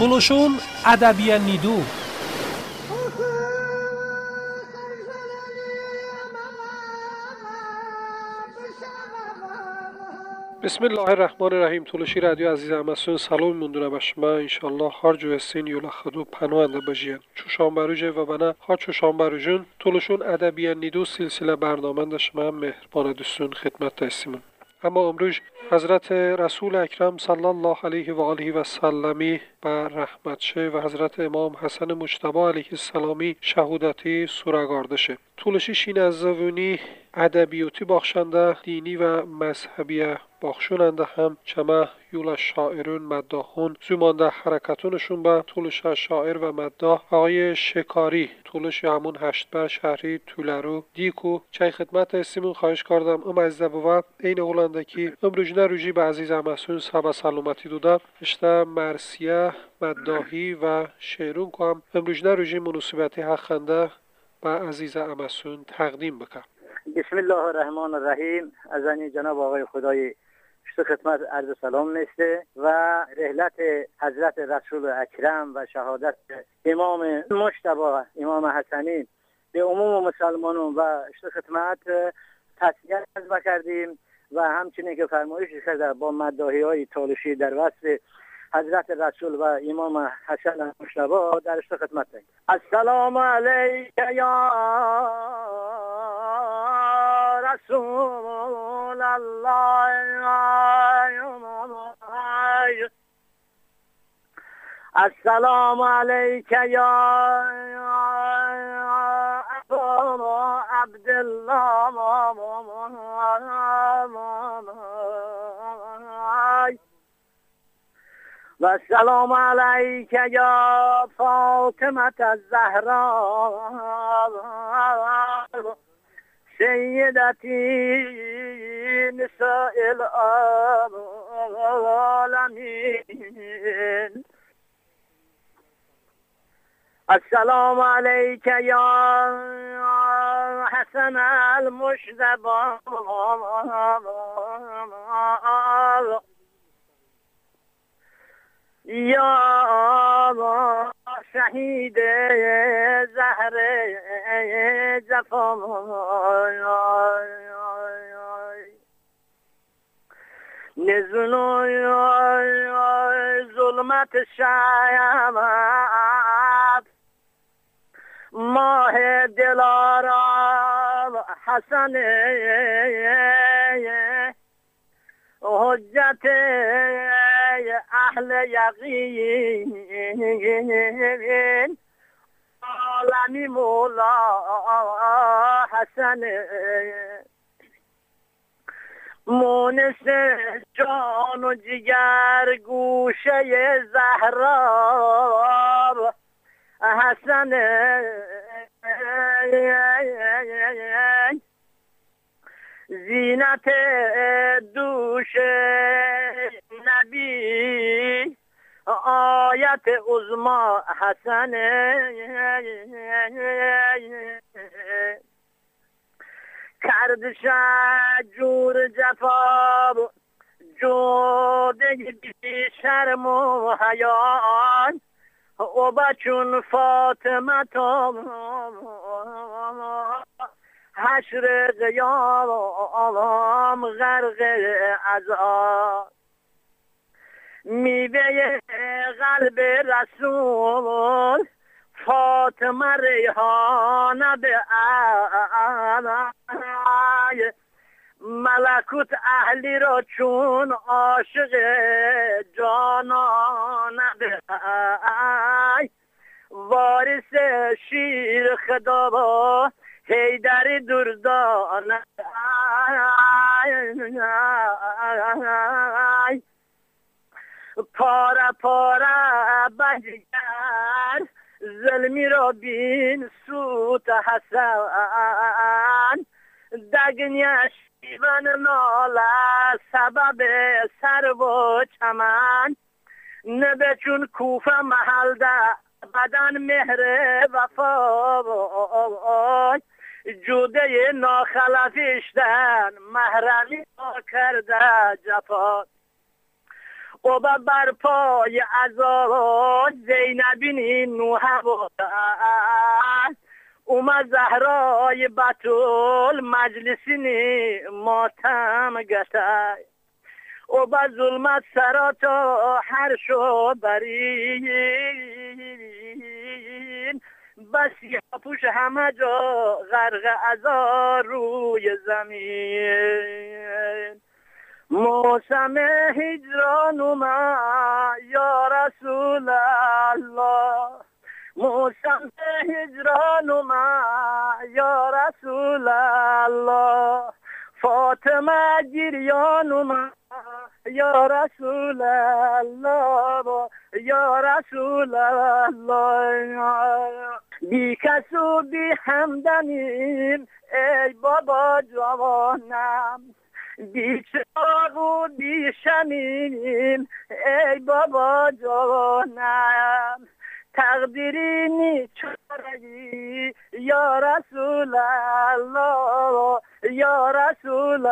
تولوشون ادبی نیدو. بسم الله الرحمن الرحیم. تولوشی رادیو عزیز همسون سلام موندونه به شما. انشالله هر جو هستین یولا خدو پناهنده باشین. چوشان بروجه و بنا ها چوشان بروجون تولوشون ادبی نیدو سلسله برنامه شما مهربان دوستون خدمت هستیم. اما امروز حضرت رسول اکرم صلی الله علیه و آله و سلمی و رحمت شه و حضرت امام حسن مجتبی علیه السلامی شهودتی سورگارده شه. تولوشی شین از زوونی ادبیاتی باخشنده دینی و مذهبی باخشوننده هم چمه یولا شاعرون مداحون زمانده حرکتونشون به تولوش شاعر و مداح آقای شکاری تولوش همون هشتبر شهری تولرو دیکو چای خدمت استیمون خواهش کردم ام از دبوا این اولندکی امروجنه روژی به عزیز همسون سبا سلامتی دوده اشته مرسیه مداحی و شعرون کنم امروجنه روژی مناسبتی حقنده به عزیز همسون تقدیم بکن. بسم الله الرحمن الرحیم. از جناب آقای خدای خدمت عرض سلام میسته و رحلت حضرت رسول اکرم و شهادت امام مجتبی امام حسنی به عموم مسلمانان و خدمت تسلیت بکردیم و همچنین که فرمایش کرده با مداحی های تولوشی در وصف حضرت رسول و امام حسن مجتبی در خدمت داریم. السلام علیک یا رسول الله السلام علیک یا ابا عبدالله و السلام علیک یا فاطمه الزهرا سیدتی نساء العالمین السلام علیک یا حسن المجتبی یا شهید زهر جفا نزنو ظلمت شب ماه دلارا حسن حجت اهل یقین عالمی مولا حسن مونس جان و جگر گوشه زهرا حسن زینت دوش نبی آیت عظما حسن کرد شجور جفا جوده بی شرم و حیان او بچون فاطمه تا حشر قیام غرق عذاب میوه قلب رسول فاطمه ریحانه به ملکوت اهلی را چون عاشق جانانه به وارث شیر خدا حیدر دردانه پاره پاره بجگر ظلمی را بین سوت حسن دگنیش شیون ناله سبب سر و چمن نبه چون کوفه محل ده بدن مهر وفا جوده ناخلفیشتن محرمی کرده جفا او بر پای ازاد زینبین نوح بود اومد زهرای بطول مجلسینی ماتم گشت او با ظلمت سرا تا هر شو برین بسی پوش همه جا غرق ازار روی زمین موسم هجران اومد یا رسول الله موسم هجران اومد یا رسول الله فاطمه گریان اومد یا رسول الله یا رسول الله بی کس و بی همدنیم ای بابا جوانم بی چراغ و بی شمیم ای بابا جوانم تقدیری نیچارگی یا رسول الله یا رسول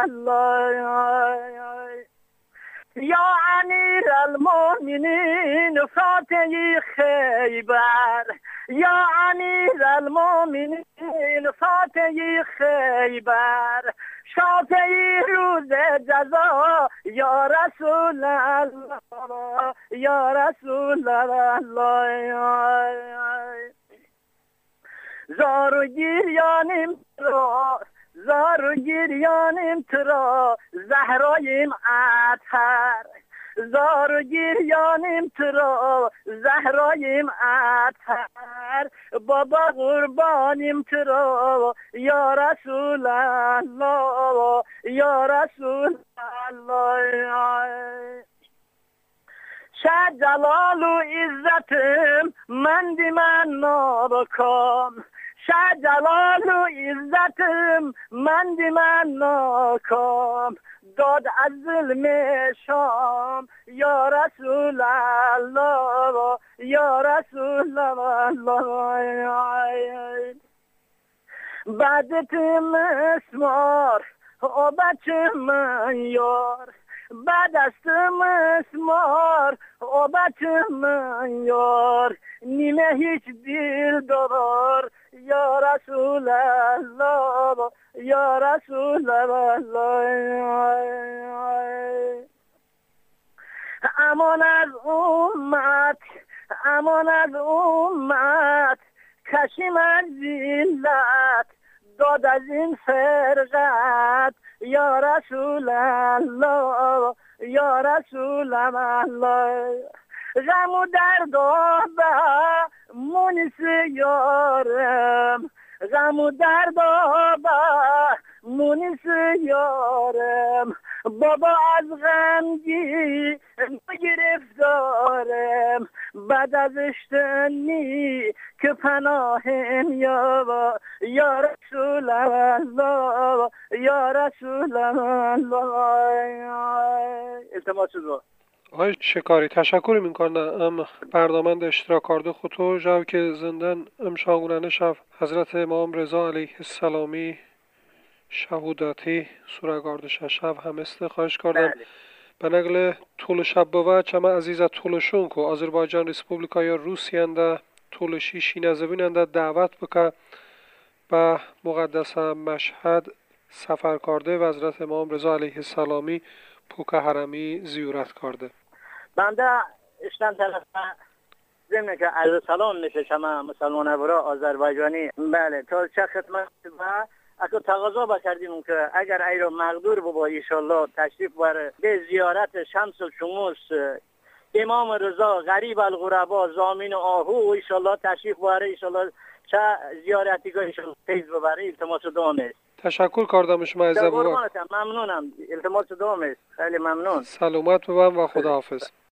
الله یا امیر المؤمنین فاتحی خیبر یا امیر المؤمنین فاتحی خیبر شافعی روز جزا یا رسول الله یا رسول الله زار و گریانیم را زار و گریانیم ترا زهرایم عطر زار و گریانیم ترا زهرایم عطر بابا قربانیم ترا یا رسول الله یا رسول الله شد جلال و عزتم من ناکام شد جلال و عزتم من ناکام داد از ظلم شام یا رسول الله یا رسول الله بعدت مسمار او بچه من یار بعد است مسمار او بچه من یار نیمه هیچ دل دار یا رسول الله یا رسول الله امان از امت امان از امت کشیم از ذلت داد از این فرقت یا رسول الله یا رسول الله غم و درد آبه مونس یارم غم و درد آبه مونس یارم بابا از غمگی گرفتارم بعد از اشتنی که پناهم یا رسول الله یا رسول الله التماس دعا آقای شکاری تشکر میکنم برنامه اشتراک کرده خودتو جاو که زندن شاگونانه شب حضرت امام رضا علیه السلامی شهوداتی سورگارد شب هم خواهش کردم به نقل طول شب بود چما عزیز طولشون که آذربایجان ریسپوبلیکا یا روسیه انده طولشی شینزوین انده دعوت بکه به مقدس مشهد سفر کرده و حضرت امام رضا علیه السلامی پوک حرمی زیارت کرده بنده اشتن طرف ضمن که عرض سلام میشه شما مسلمان برا آذربایجانی بله تا چه خدمت و اگه تقاضا بکردیم که اگر ای رو مقدور بابا ایشالله تشریف بره به زیارت شمس الشموس امام رضا غریب الغربا زامین آهو ایشالله تشریف بره ایشالله چه زیارتی که ایشالله تیز ببره التماس دوام است. تشکر کردم شما عزیز بابا ممنونم التماس دوام است. خیلی ممنون. سلامت ببم و خداحافظ.